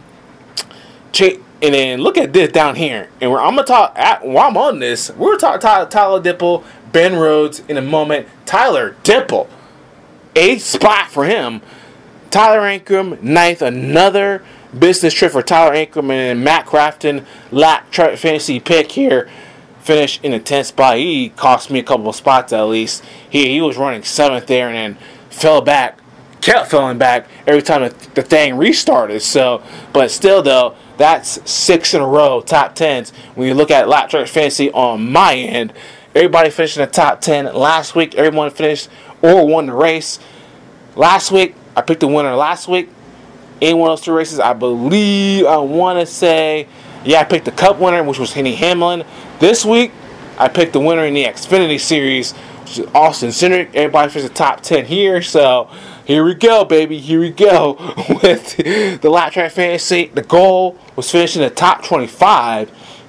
And then look at this down here. And while I'm on this, we're talking Tyler Dipple, Ben Rhodes in a moment. Tyler Dipple, 8th spot for him. Tyler Ankrum, 9th. Another business trip for Tyler Ankrum and Matt Crafton. Lap Track Fantasy pick here. Finished in the 10th spot. He cost me a couple of spots at least. He was running 7th there and then kept falling back every time the thing restarted. So, but still though, that's 6 in a row top 10s. When you look at Lap Track Fantasy on my end, everybody finished in the top 10 last week. Everyone finished or won the race last week. I picked the winner last week in one of those 2 races. I want to say, I picked the Cup winner, which was Henny Hamlin. This week, I picked the winner in the Xfinity Series, which is Austin Cindric. Everybody finished the top 10 here. So, here we go, baby. Here we go with the Lap Track Fantasy. The goal was finishing the top 25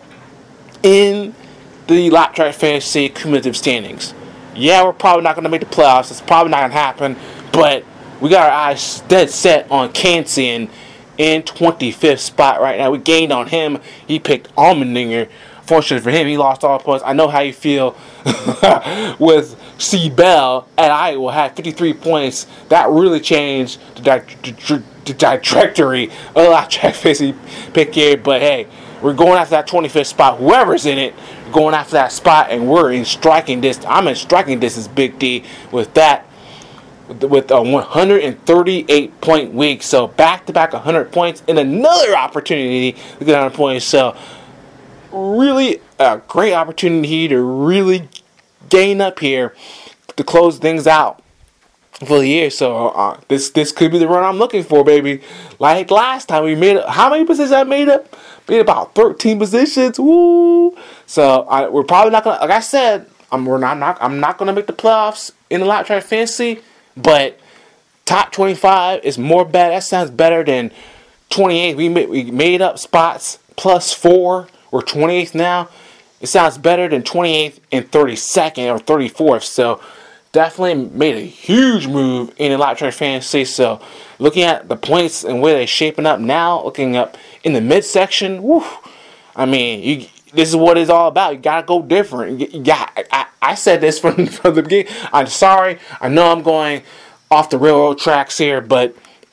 in the Lap Track Fantasy cumulative standings. Yeah, we're probably not going to make the playoffs. It's probably not going to happen. But we got our eyes dead set on Kansian in 25th spot right now. We gained on him. He picked Allmendinger. Fortunately for him, he lost all points. I know how you feel with C. Bell at Iowa. Had 53 points. That really changed the trajectory of the Lap Track Fantasy pick here. But hey, we're going after that 25th spot. Whoever's in it, going after that spot, and we're in striking distance. I'm in striking distance, Big D, with that. With a 138 point week. So back-to-back 100 points and another opportunity to get 100 points. So really a great opportunity to really gain up here to close things out for the year. So this could be the run I'm looking for, baby. Like last time, we made how many positions I made up? Made about 13 positions. Woo! So we're probably not gonna. Like I said, I'm not gonna make the playoffs in the Lap Track Fantasy. But top 25 is more bad. That sounds better than 28th. We made up spots +4. We're 28th now. It sounds better than 28th and 32nd or 34th. So definitely made a huge move in Electric Track Fantasy. So looking at the points and where they're shaping up now, looking up in the midsection, I mean, this is what it's all about. You gotta go different. I said this from the beginning. I'm sorry. I know I'm going off the railroad tracks here, but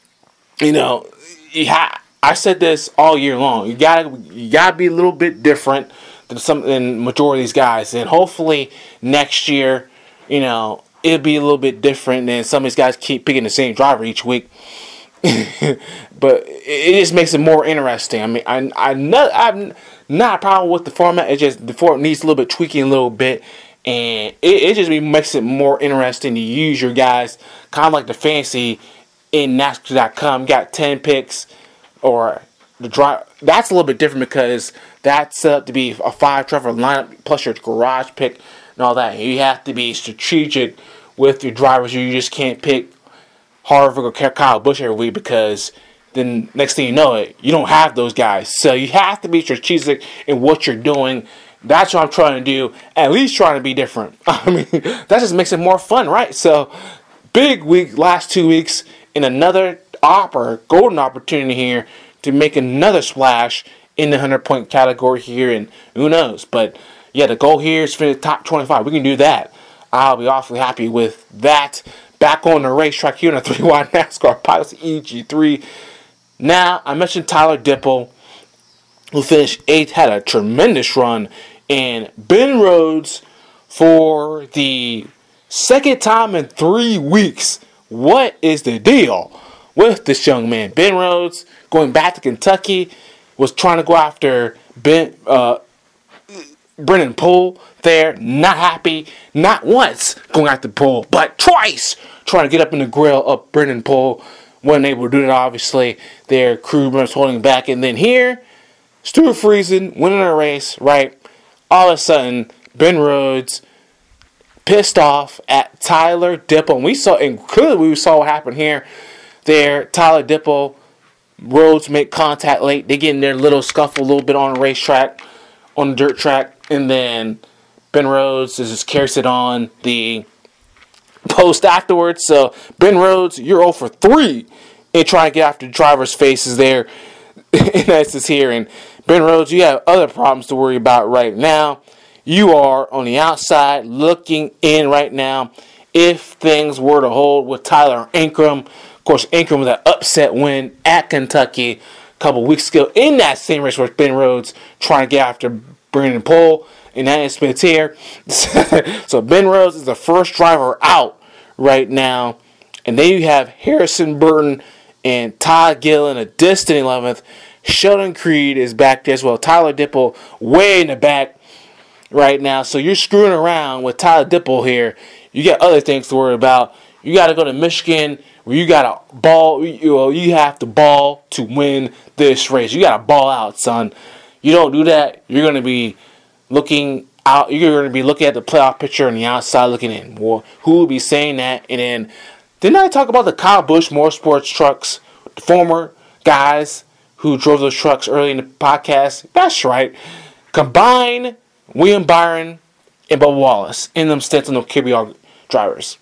I said this all year long. You gotta be a little bit different than majority of these guys, and hopefully next year, it'll be a little bit different than some of these guys keep picking the same driver each week. But it just makes it more interesting. I mean, I'm not a problem with the format. It's just the format needs a little bit tweaking a little bit, and it just makes it more interesting to use your guys, kind of like the fantasy in NASCAR.com. Got 10 picks, or the drive. That's a little bit different because that's set up to be a 5-driver lineup plus your garage pick and all that. You have to be strategic with your drivers. You just can't pick Harvick or Kyle Busch every week, because then next thing you know you don't have those guys. So you have to be strategic in what you're doing. That's what I'm trying to do. At least trying to be different. I mean, that just makes it more fun, right? So big week, last 2 weeks, and another golden opportunity here to make another splash in the 100-point category here, and who knows. But yeah, the goal here is for the top 25. We can do that. I'll be awfully happy with that. Back on the racetrack here on the 3-Wide NASCAR Pilots EG3. Now, I mentioned Tyler Dippel, who finished 8th, had a tremendous run. And Ben Rhodes, for the second time in 3 weeks, what is the deal with this young man? Ben Rhodes, going back to Kentucky, was trying to go after Brennan Poole there. Not happy. Not once going after Poole, but twice trying to get up in the grill of Brennan Poole. Wasn't able to do that, obviously. Their crew members holding back. And then here, Stuart Friesen winning a race, right? All of a sudden, Ben Rhodes pissed off at Tyler Dippel. And clearly we saw what happened here. There, Tyler Dippel, Rhodes make contact late. They get in their little scuffle a little bit on the racetrack, on the dirt track. And then Ben Rhodes just carries it on the post afterwards. So Ben Rhodes, you're 0 for 3 in trying to get after the driver's faces there. And that's just here. And Ben Rhodes, you have other problems to worry about right now. You are on the outside looking in right now. If things were to hold with Tyler Ankrum, of course, Ankrum with that upset win at Kentucky a couple weeks ago in that same race with Ben Rhodes trying to get after Brennan Poole, and that is Smith here. So Ben Rhodes is the first driver out right now. And then you have Harrison Burton and Todd Gillen, a distant 11th. Sheldon Creed is back there as well. Tyler Dippel way in the back right now. So you're screwing around with Tyler Dippel here. You got other things to worry about. You got to go to Michigan where you got to ball. You have to ball to win this race. You got to ball out, son. You don't do that, you're going to be looking out. You're going to be looking at the playoff picture on the outside looking in. Well, who will be saying that? And then, didn't I talk about the Kyle Busch Motorsports trucks, the former guys who drove those trucks early in the podcast? That's right. Combine William Byron and Bubba Wallace in them stints on the KBR drivers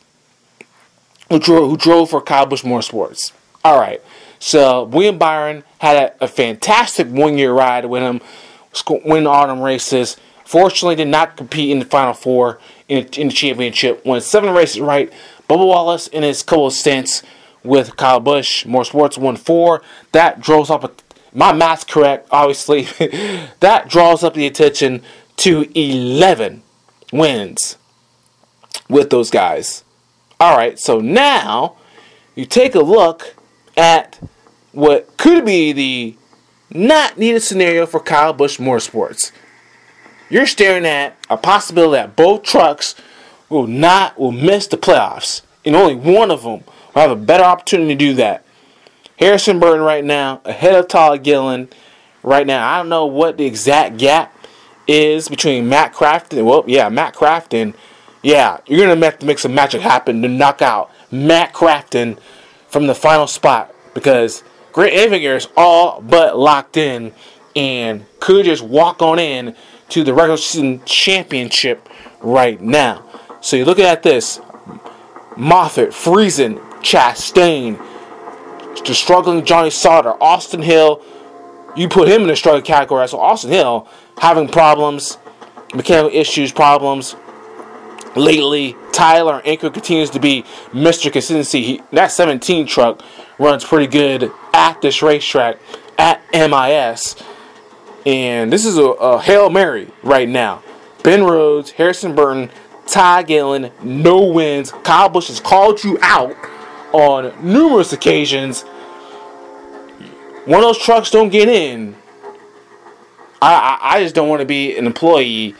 who drove for Kyle Busch Motorsports. All right. So William Byron had a fantastic 1-year ride with him, winning all them races. Fortunately, did not compete in the Final Four in the championship. Won 7 races right. Bubba Wallace, in his couple of stints with Kyle Busch Motorsports, won 4. That draws up, my math's correct, obviously. That draws up the attention to 11 wins with those guys. All right, so now you take a look at what could be the not needed scenario for Kyle Busch Motorsports. You're staring at a possibility that both trucks will miss the playoffs, and only one of them will have a better opportunity to do that. Harrison Burton right now ahead of Todd Gillen right now. I don't know what the exact gap is between Matt Crafton. Well, yeah, Matt Crafton. Yeah, you're going to have to make some magic happen to knock out Matt Crafton from the final spot, because Grant Enfinger is all but locked in and could just walk on in to the regular season championship right now. So you're looking at this. Moffitt, Friesen, Chastain, the struggling Johnny Sauter, Austin Hill. You put him in the struggling category. So Austin Hill having problems, mechanical issues, problems. Lately, Tyler Anchor continues to be Mr. Consistency. That 17 truck runs pretty good at this racetrack at MIS. And this is a Hail Mary right now. Ben Rhodes, Harrison Burton, Ty Gillen, no wins. Kyle Busch has called you out on numerous occasions. One of those trucks don't get in. I just don't want to be an employee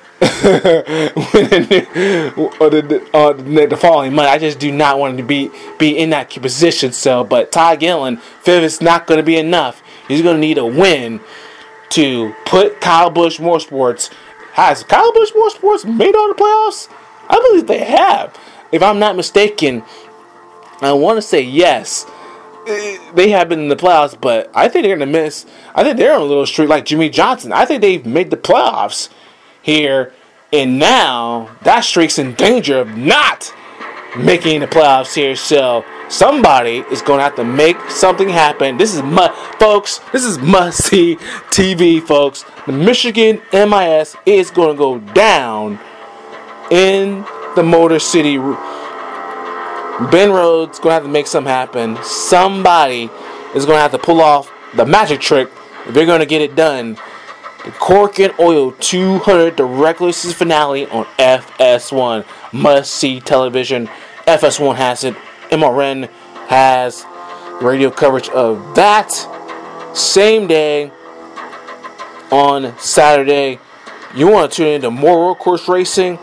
the following month. I just do not want to be in that position. So, but Ty Gillen, fifth is not going to be enough. He's going to need a win to put Kyle Busch Motorsports. Has Kyle Busch Motorsports made all the playoffs? I believe they have. If I'm not mistaken, I want to say yes. They have been in the playoffs, but I think they're going to miss. I think they're on a little streak like Jimmy Johnson. I think they've made the playoffs here, and now that streak's in danger of not making the playoffs here. So somebody is going to have to make something happen. This is folks. This is must-see TV, folks. The Michigan MIS is going to go down in the Motor City. Ben Rhodes going to have to make something happen. Somebody is going to have to pull off the magic trick if they're going to get it done. The Cork and Oil 200, the regular season finale on FS1. Must-see television. FS1 has it. MRN has radio coverage of that. Same day on Saturday. You want to tune into more road course racing?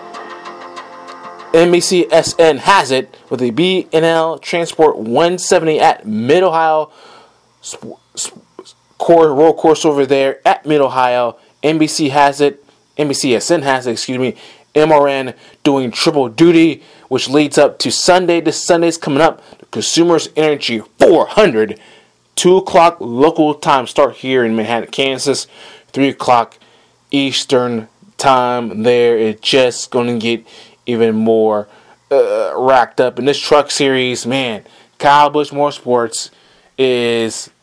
NBCSN has it with the B&L Transport 170 at Mid-Ohio. Road course over there at Mid-Ohio. NBC has it. NBCSN has it, MRN doing triple duty, which leads up to Sunday. This Sunday's coming up. The Consumers Energy 400. 2 o'clock local time start here in Manhattan, Kansas. 3 o'clock Eastern time there. It's just going to get even more racked up. In this truck series, man, Kyle Busch Motorsports is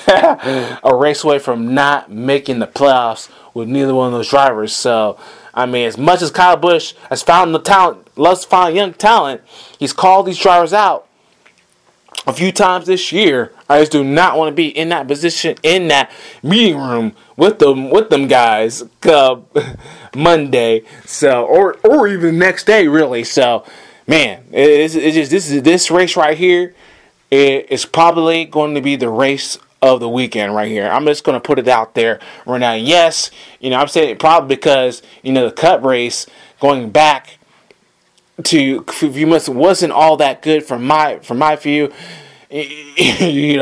a race away from not making the playoffs with neither one of those drivers. So, I mean, as much as Kyle Busch has found the talent, loves to find young talent, he's called these drivers out a few times this year. I just do not want to be in that position, in that meeting room with them guys Monday. So, or even next day, really. So, man, this race right here is probably going to be the race of the weekend right here. I'm just going to put it out there right now. Yes, I'm saying it probably because, the Cup race going back to a few months wasn't all that good from my view. You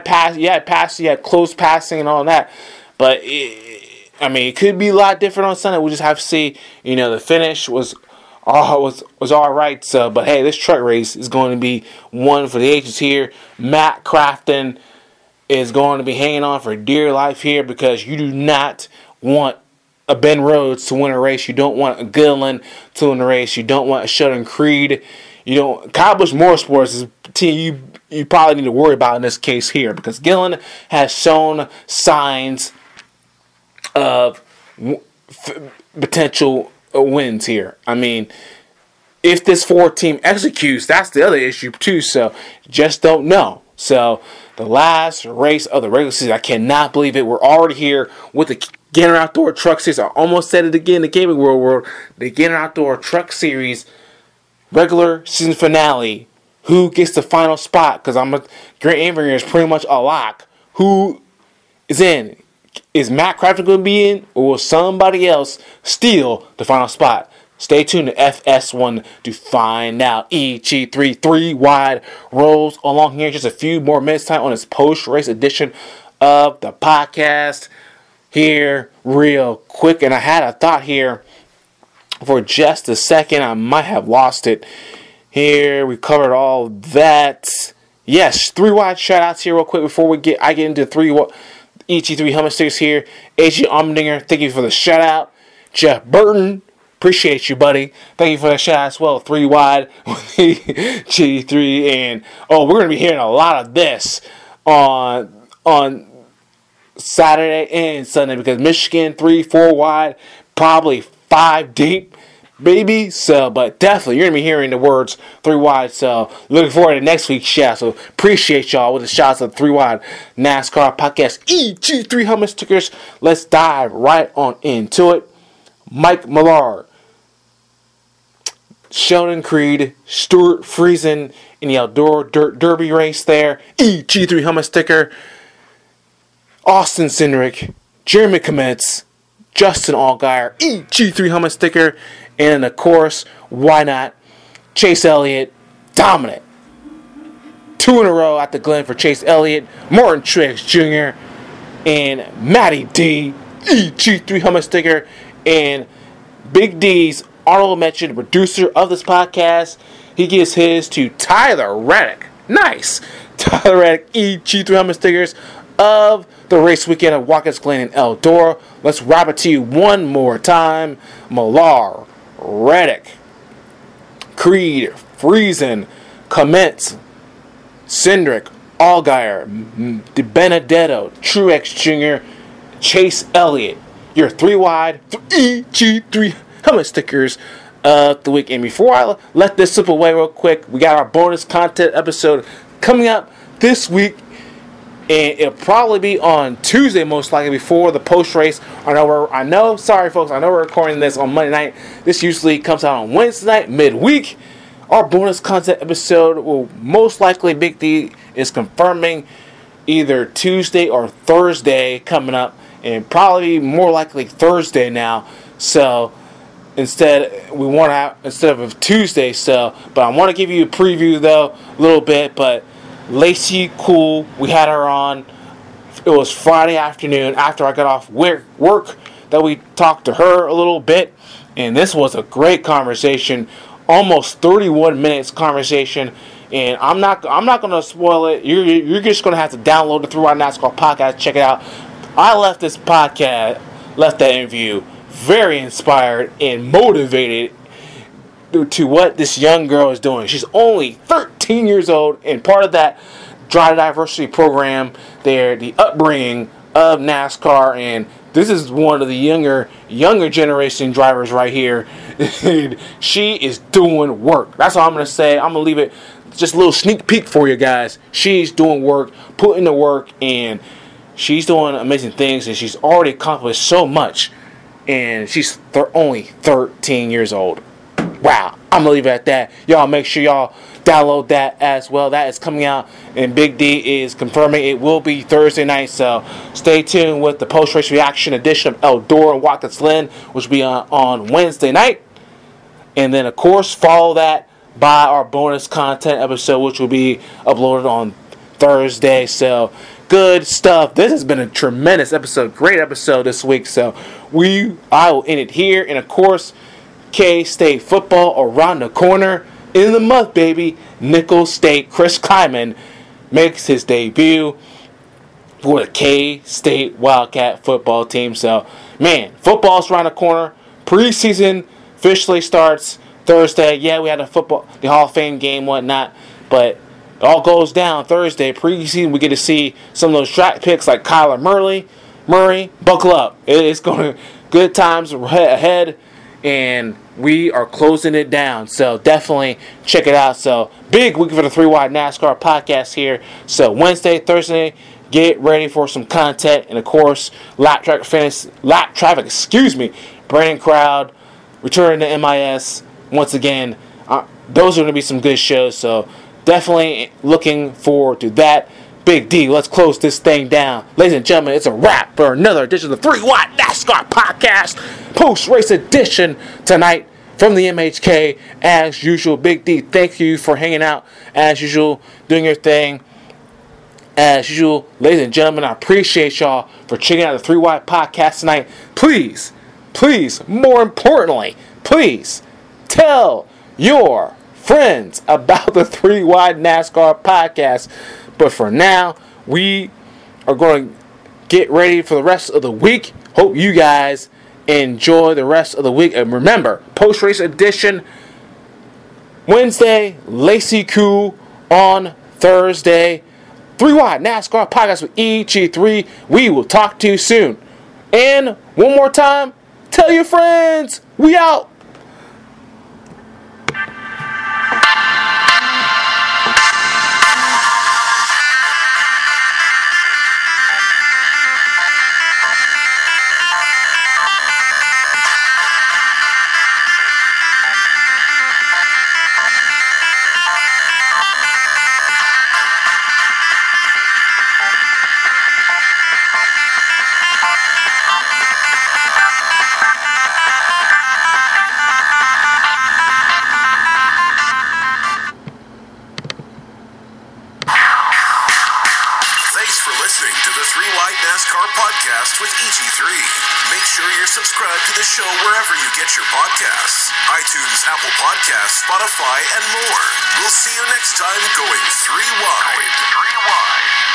had close passing and all that, but it could be a lot different on Sunday. We'll just have to see. The finish was all right. So, but hey, this truck race is going to be one for the ages here. Matt Crafton is going to be hanging on for dear life here because you do not want a Ben Rhodes to win a race. You don't want a Gillen to win a race. You don't want a Sheldon Creed. Kyle Busch Motorsports is a team you probably need to worry about in this case here because Gillen has shown signs of potential wins here. If this Ford team executes, that's the other issue too. So just don't know. So the last race of the regular season, I cannot believe it. We're already here with the Gander Outdoor Truck Series. I almost said it again, the Gaming World. The Gander Outdoor Truck Series regular season finale. Who gets the final spot? Because Grant Enfinger is pretty much a lock. Who is in? Is Matt Crafton going to be in? Or will somebody else steal the final spot? Stay tuned to FS1 to find out. EG3 wide rolls along here. Just a few more minutes time on this post-race edition of the podcast. Here, real quick. And I had a thought here for just a second. I might have lost it. Here, we covered all that. Yes, 3 wide shout outs here real quick before I get into EG3 helmet stickers here. AJ Allmendinger, thank you for the shout out. Jeff Burton, appreciate you, buddy. Thank you for the shout out as well. 3 wide with G3. And we're going to be hearing a lot of this on Saturday and Sunday because Michigan 3-4 wide, probably 5 deep. Baby, but definitely you're gonna be hearing the words 3 wide. So looking forward to next week's shout. So appreciate y'all with the shouts of 3 wide NASCAR podcast EG3 helmet stickers. Let's dive right on into it. Mike Millard, Sheldon Creed, Stuart Friesen in the Eldora Derby race there. EG3 helmet sticker. Austin Cindric, Jeremy Kmetz, Justin Allgaier, EG3 helmet sticker. And, of course, why not, Chase Elliott, dominant. 2 in a row at the Glen for Chase Elliott, Martin Truex Jr., and Matty D, EG3 helmet sticker. And Big D's honorable mention, producer of this podcast, he gives his to Tyler Reddick. Nice. Tyler Reddick, EG3 helmet stickers of the race weekend at Watkins Glen and Eldora. Let's wrap it to you one more time. Millard, Reddick, Creed, Friesen, Kmetz, Cindric, Allgaier, DiBenedetto, Truex Jr., Chase Elliott. Your 3 wide EG3 helmet stickers of the week. And before I let this slip away real quick, we got our bonus content episode coming up this week. And it'll probably be on Tuesday, most likely, before the post-race. Sorry, folks, I know we're recording this on Monday night. This usually comes out on Wednesday night, midweek. Our bonus content episode will most likely, Big D is confirming either Tuesday or Thursday coming up. And probably more likely Thursday now. So, instead of Tuesday. But I want to give you a preview, though, a little bit, but Lacey Cool, we had her on. It was Friday afternoon after I got off work that we talked to her a little bit, and this was a great conversation, almost 31 minutes conversation. And I'm not gonna spoil it. You're just gonna have to download the 3 Wide NASCAR podcast, check it out. I left that interview very inspired and motivated to what this young girl is doing. She's only 13 years old, and part of that Drive Diversity program, the upbringing of NASCAR, and this is one of the younger generation drivers right here. And she is doing work. That's all I'm going to say. I'm going to leave it just a little sneak peek for you guys. She's doing work, putting the work, and she's doing amazing things, and she's already accomplished so much, and she's only 13 years old. Wow, I'm going to leave it at that. Y'all make sure y'all download that as well. That is coming out, and Big D is confirming it will be Thursday night. So stay tuned with the post-race reaction edition of Eldora and Watkins Glen, which will be on Wednesday night. And then, of course, follow that by our bonus content episode, which will be uploaded on Thursday. So good stuff. This has been a tremendous episode. Great episode this week. So I will end it here. And, of course, K-State football around the corner in the month, baby. Nicholls State, Chris Kleiman makes his debut for the K-State Wildcat football team. So, man, football's around the corner. Preseason officially starts Thursday. Yeah, we had the Hall of Fame game, whatnot, but it all goes down Thursday. Preseason, we get to see some of those draft picks like Kyler Murray. Buckle up. It's going to good times ahead. And we are closing it down. So definitely check it out. So big week for the 3 Wide NASCAR podcast here. So Wednesday, Thursday, get ready for some content. And of course, lap traffic, Brandon Crowd, returning to MIS once again. Those are going to be some good shows. So definitely looking forward to that. Big D, let's close this thing down. Ladies and gentlemen, it's a wrap for another edition of the 3 Wide NASCAR podcast, post-race edition tonight from the MHK. As usual, Big D, thank you for hanging out. As usual, doing your thing. As usual, ladies and gentlemen, I appreciate y'all for checking out the 3 Wide podcast tonight. Please, more importantly, please tell your friends about the 3 Wide NASCAR podcast. But for now, we are going to get ready for the rest of the week. Hope you guys enjoy the rest of the week. And remember, post-race edition Wednesday, Lacey Koo on Thursday. 3 Wide NASCAR podcast with EG3. We will talk to you soon. And one more time, tell your friends. We out. Thanks for listening to the 3 Wide NASCAR podcast with EG3. Make sure you're subscribed to the show wherever you get your podcasts. iTunes, Apple Podcasts, Spotify, and more. We'll see you next time going 3 Wide.